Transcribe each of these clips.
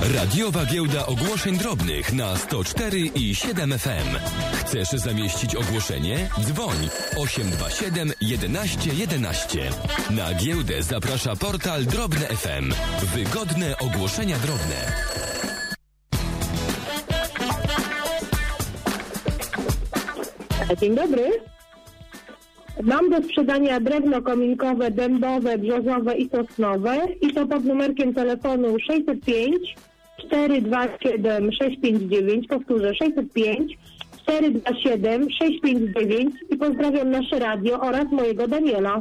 Radiowa Giełda Ogłoszeń Drobnych na 104 i 7 FM. Chcesz zamieścić ogłoszenie? Dzwoń 827 11 11. Na giełdę zaprasza portal Drobne FM. Wygodne ogłoszenia drobne. Dzień dobry. Mam do sprzedania drewno kominkowe, dębowe, brzozowe i sosnowe i to pod numerkiem telefonu 605 427 659, powtórzę 605 427 659 i pozdrawiam nasze radio oraz mojego Daniela.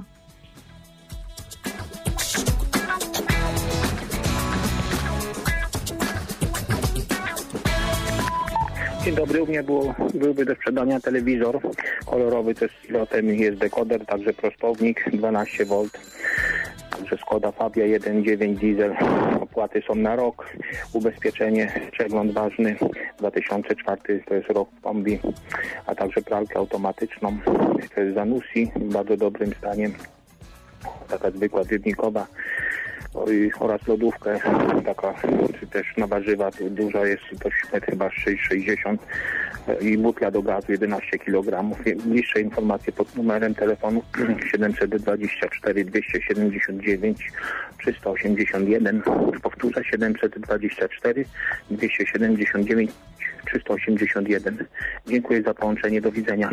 Dzień dobry, u mnie byłby do sprzedania telewizor kolorowy, to jest z pilotem, jest dekoder, także prostownik 12V, także Skoda Fabia 1.9 diesel, opłaty są na rok, ubezpieczenie, przegląd ważny, 2004 to jest rok kombi, a także pralkę automatyczną, to jest Zanussi w bardzo dobrym stanie, taka zwykła dywnikowa. Oraz lodówkę, taka, czy też na warzywa, tu dużo jest, to chyba 6,60 i butla do gazu 11 kg. Bliższe informacje pod numerem telefonu 724 279 381. Powtórzę 724 279 381. Dziękuję za połączenie, do widzenia.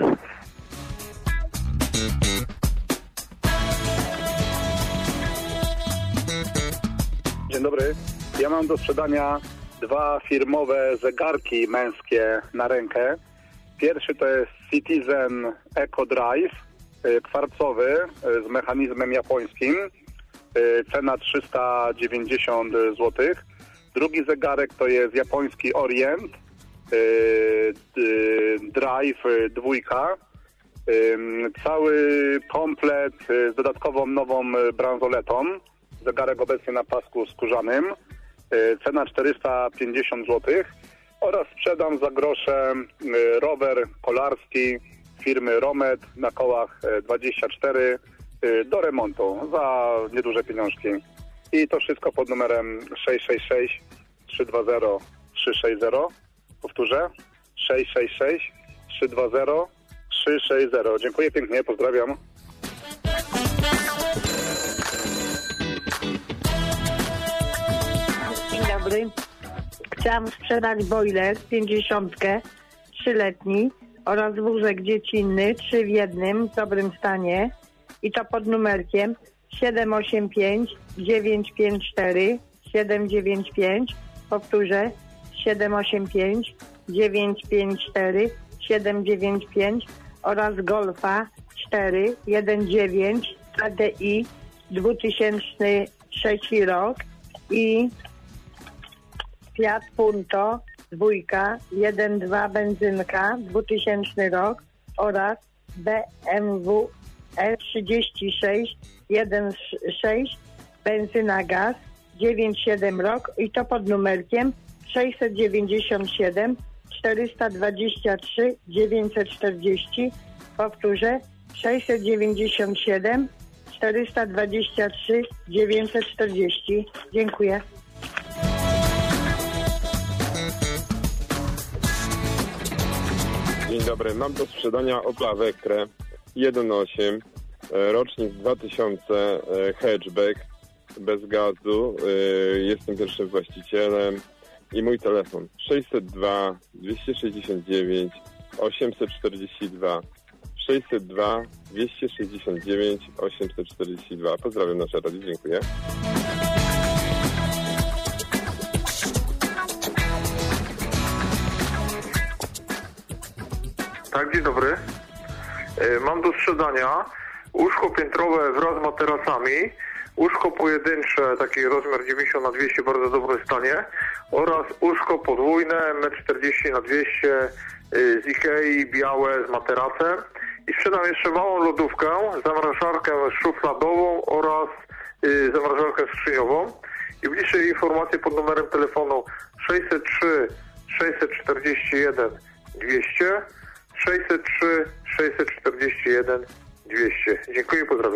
Dzień dobry. Ja mam do sprzedania dwa firmowe zegarki męskie na rękę. Pierwszy to jest Citizen Eco Drive, kwarcowy z mechanizmem japońskim. Cena 390 zł. Drugi zegarek to jest japoński Orient Drive 2. Cały komplet z dodatkową nową bransoletą. Zegarek obecnie na pasku skórzanym. Cena 450 zł. Oraz sprzedam za grosze rower kolarski firmy Romet na kołach 24 do remontu za nieduże pieniążki. I to wszystko pod numerem 666 320 360. Powtórzę 666 320 360. Dziękuję pięknie, pozdrawiam. Dzień dobry. Chciałam sprzedać boiler 50, 3-letni oraz wózek dziecinny 3 w jednym w dobrym stanie i to pod numerkiem 785 954 795. Powtórzę 785 954 795 oraz Golfa 4 1.9 TDI 2003 rok i Fiat Punto 2 1.2 benzynka 2000 rok oraz BMW E36 1.6 benzyna gaz 9.7 rok i to pod numerkiem 697 423 940. Powtórzę 697 423 940. Dziękuję. Dzień dobry, mam do sprzedania Opla Vectrę 1.8, rocznik 2000, hatchback, bez gazu, jestem pierwszym właścicielem i mój telefon 602 269 842 602 269 842. Pozdrawiam nasze radio, dziękuję. Tak, dzień dobry. Mam do sprzedania łóżko piętrowe wraz z materacami, łóżko pojedyncze, taki rozmiar 90x200 w bardzo dobrym stanie oraz łóżko podwójne 1,40x200 z Ikei, białe z materacem i sprzedam jeszcze małą lodówkę, zamrażarkę szufladową oraz zamrażarkę skrzyniową i bliższe informacje pod numerem telefonu 603 641 200 603 641 200. Dziękuję, pozdrawiam.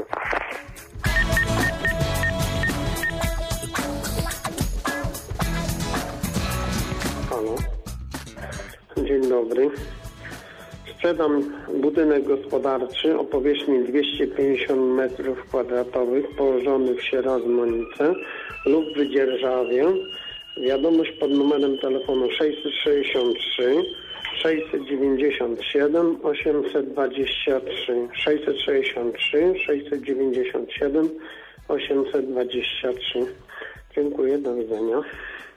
Halo. Dzień dobry. Sprzedam budynek gospodarczy o powierzchni 250 m2 położony w Sieradzu-Monice lub Wydzierżawie. Wiadomość pod numerem telefonu 663 697 823 663 697 823. Dziękuję, do widzenia.